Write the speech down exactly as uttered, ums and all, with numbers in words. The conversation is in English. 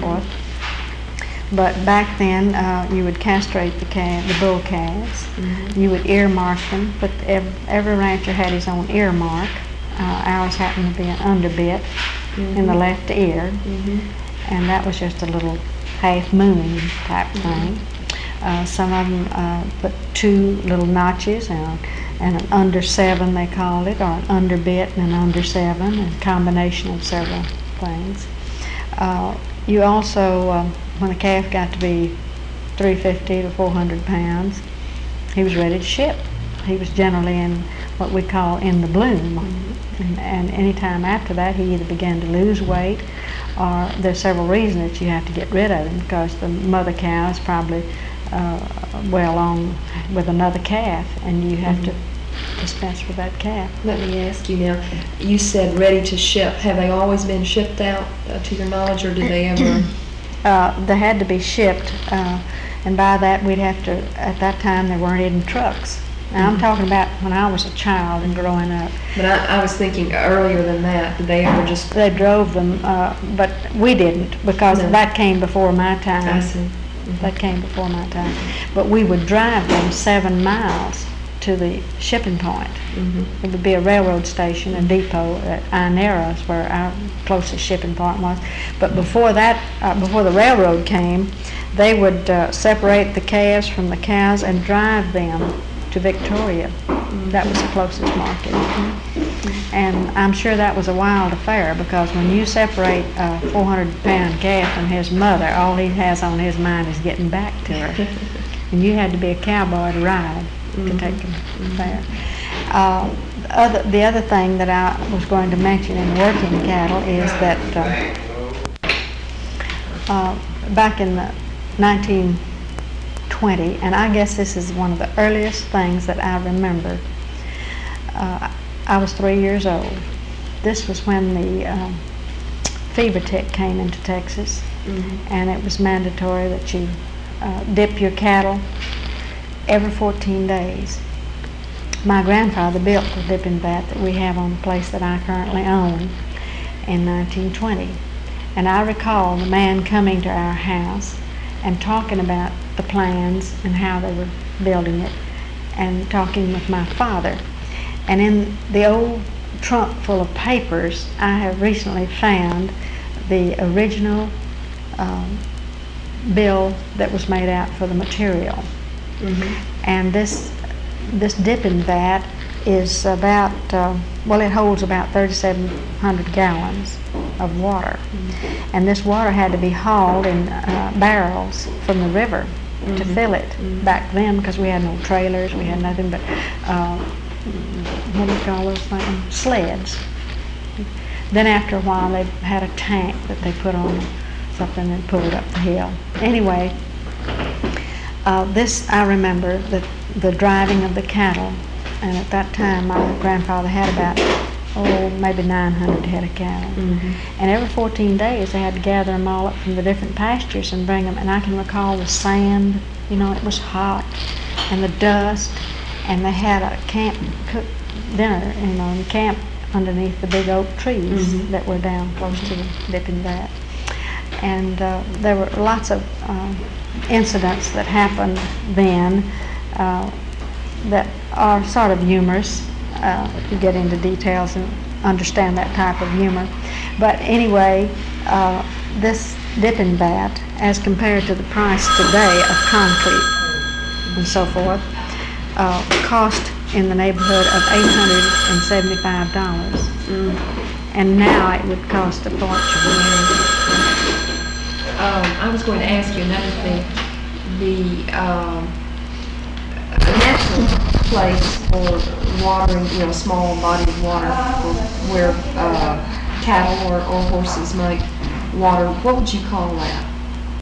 forth. But back then, uh, you would castrate the calf, the bull calves. Mm-hmm. You would earmark them. But every, every rancher had his own earmark. Uh, ours happened to be an underbit Mm-hmm. in the left ear, Mm-hmm. and that was just a little half moon type Mm-hmm. thing. Uh, some of them uh, put two little notches and, and an under seven, they called it, or an underbit and an under seven, a combination of several things. Uh, you also, um, when a calf got to be three fifty to four hundred pounds, he was ready to ship. He was generally in what we call in the bloom. Mm-hmm. And, and any time after that, he either began to lose weight, or there's several reasons that you have to get rid of him, because the mother cow is probably uh, well on with another calf, and you have Mm-hmm. to dispense with that calf. Let me ask you now, you said ready to ship. Have they always been shipped out uh, to your knowledge, or did they ever? Uh, they had to be shipped, uh, and by that we'd have to, at that time there weren't even trucks. Now I'm Mhm. talking about when I was a child and growing up. But I, I was thinking earlier than that. Did they ever just? They drove them, uh, but we didn't, because No. that came before my time. I see. That came before my time. But we would drive them seven miles to the shipping point. Mm-hmm. It would be a railroad station, a depot at Inera is where our closest shipping point was. But before that, uh, before the railroad came, they would uh, separate the calves from the cows and drive them to Victoria. That was the closest market. And I'm sure that was a wild affair, because when you separate a four hundred pound calf from his mother, all he has on his mind is getting back to her. And you had to be a cowboy to ride to take him there. Uh, the other, the other thing that I was going to mention in working cattle is that uh, uh, back in the nineteen twenty, and I guess this is one of the earliest things that I remember. Uh, I was three years old. This was when the um, fever tick came into Texas, Mm-hmm. and it was mandatory that you uh, dip your cattle every fourteen days. My grandfather built the dipping vat that we have on the place that I currently own in nineteen twenty. And I recall the man coming to our house and talking about the plans and how they were building it, and talking with my father. And in the old trunk full of papers, I have recently found the original um, bill that was made out for the material. Mm-hmm. And this this dipping vat is about, uh, well, it holds about thirty-seven hundred gallons of water. Mm-hmm. And this water had to be hauled in uh, barrels from the river to Mhm. fill it Mhm. back then, because we had no trailers, we had nothing but, uh, what do you call those things? Sleds. Then after a while, they had a tank that they put on something and pulled up the hill. Anyway, uh, this, I remember, the, the driving of the cattle, and at that time my grandfather had about, oh, maybe nine hundred head of cattle. Mm-hmm. And every fourteen days they had to gather them all up from the different pastures and bring them, and I can recall the sand, you know, it was hot, and the dust, and they had a camp cook dinner, you know, and camp underneath the big oak trees Mhm. that were down close to the dipping vat. And uh, there were lots of uh, incidents that happened then uh, that are sort of humorous, uh, if you get into details and understand that type of humor. But anyway, uh, this dipping vat, as compared to the price today of concrete and so forth, uh, cost in the neighborhood of eight hundred seventy-five dollars. Mm. And now it would cost a fortune. Um, I was going to ask you another thing. The um, a natural place for watering, you know, small bodied water for where uh, cattle or, or horses might water. What would you call that?